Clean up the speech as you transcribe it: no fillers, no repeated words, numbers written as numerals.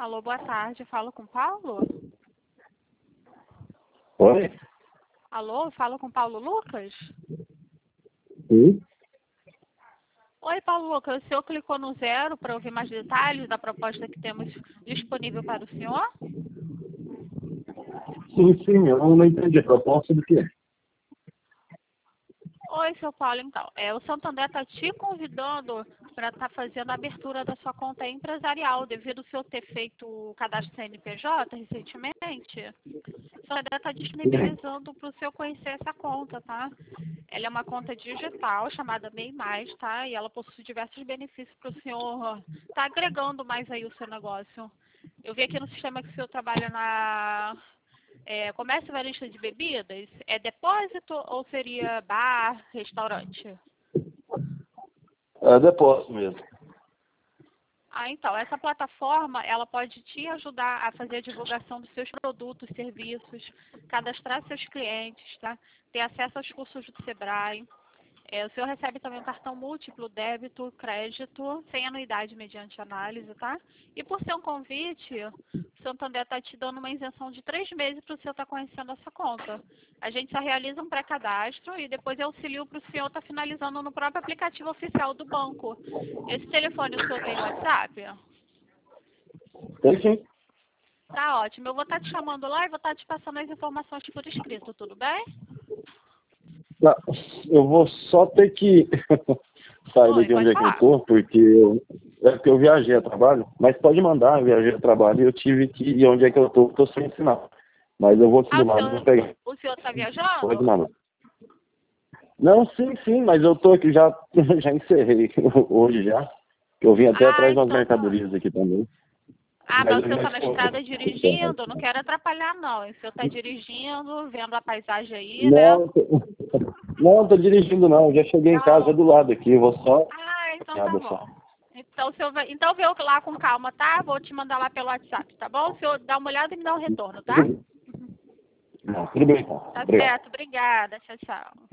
Alô, boa tarde. Falo com Paulo? Oi? Alô, falo com Paulo Lucas? Sim? Oi, Paulo Lucas. O senhor clicou no 0 para ouvir mais detalhes da proposta que temos disponível para o senhor? Sim, eu não entendi a proposta do quê? Oi, seu Paulo. Então, o Santander está te convidando para estar fazendo a abertura da sua conta empresarial, devido ao senhor ter feito o cadastro CNPJ recentemente. O Santander está disponibilizando para o senhor conhecer essa conta, tá? Ela é uma conta digital chamada MEI+, tá? E ela possui diversos benefícios para o senhor estar agregando mais aí o seu negócio. Eu vi aqui no sistema que o senhor trabalha na comércio varista de bebidas. É depósito ou seria bar, restaurante? É depósito mesmo. Ah, então, essa plataforma, ela pode te ajudar a fazer a divulgação dos seus produtos, serviços, cadastrar seus clientes, tá? Ter acesso aos cursos do Sebrae. O senhor recebe também um cartão múltiplo, débito, crédito, sem anuidade mediante análise, tá? E por ser um convite, o Santander está te dando uma isenção de 3 meses para o senhor estar conhecendo essa conta. A gente só realiza um pré-cadastro e depois eu auxilio para o senhor estar finalizando no próprio aplicativo oficial do banco. Esse telefone o senhor tem WhatsApp? Tem sim. Tá ótimo. Eu vou estar te chamando lá e vou estar te passando as informações por escrito, tudo bem? Tá, eu vou só ter que sair Oi, daqui onde pode é que eu falar. tô, porque eu viajei a trabalho, mas pode mandar, eu viajei a trabalho e eu tive que ir onde é que eu tô sem sinal. Mas eu vou aqui Ah, do lado e vou pegar. o senhor está Pode viajando? mandar. Não, sim, mas eu tô aqui já, já encerrei hoje já. Eu vim até Ah, atrás de umas então tá. mercadorias aqui também. Ah, Mas mas o eu senhor já está na estou. estrada dirigindo? Não quero atrapalhar, não. O senhor está dirigindo, vendo a paisagem aí, né? Não, não, tô dirigindo não. Já cheguei em casa Não. do lado aqui. Eu vou só. Ah, então tá Nada só. bom. Então, o senhor vai... então vê lá com calma, tá? Vou te mandar lá pelo WhatsApp, tá bom? O senhor dá uma olhada e me dá um retorno, tá? Não, tudo bem então. Tá Obrigado. certo, obrigada. Tchau, tchau.